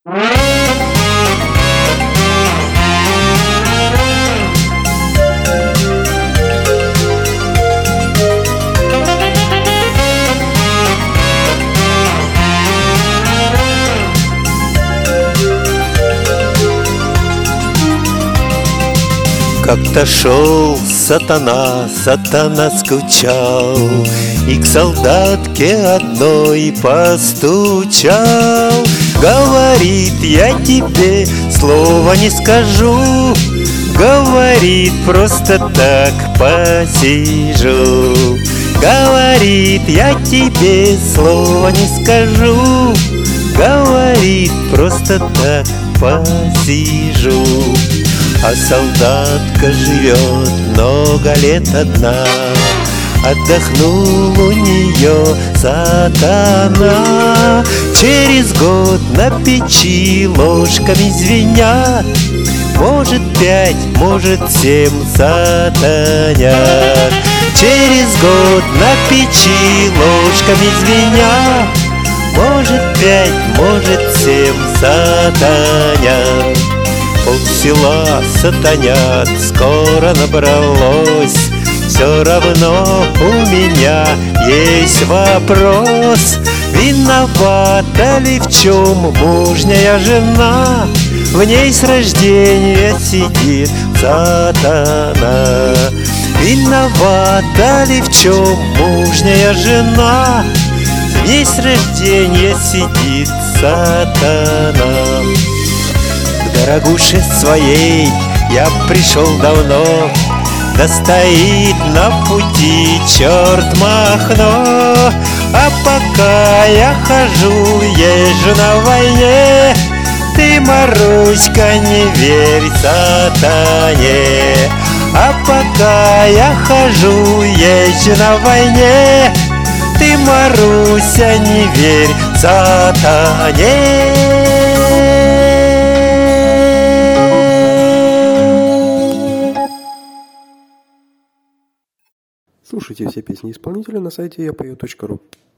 Как-то шел сатана скучал, и к солдатке одной постучал. Говорит: я тебе слова не скажу, говорит: просто так посижу. Говорит: я тебе слова не скажу, говорит: просто так посижу. А солдатка живет много лет одна, отдохнул у нее сатана. Через год на печи ложками звенят, может 5, может 7 сатанят. Через год на печи ложками звенят, может 5, может 7 сатанят. Полсела сатанят скоро набралось, все равно у меня есть вопрос: виновата ли в чем мужняя жена? В ней с рождения сидит сатана. Виновата ли в чем мужняя жена? В ней с рождения сидит сатана. К дорогуше своей я пришел давно, да стоит на пути черт Махно. А пока я хожу, езжу на войне, ты, Маруська, не верь сатане. А пока я хожу, езжу на войне, ты, Маруся, не верь сатане. Слушайте все песни исполнителя на сайте yapою.ru.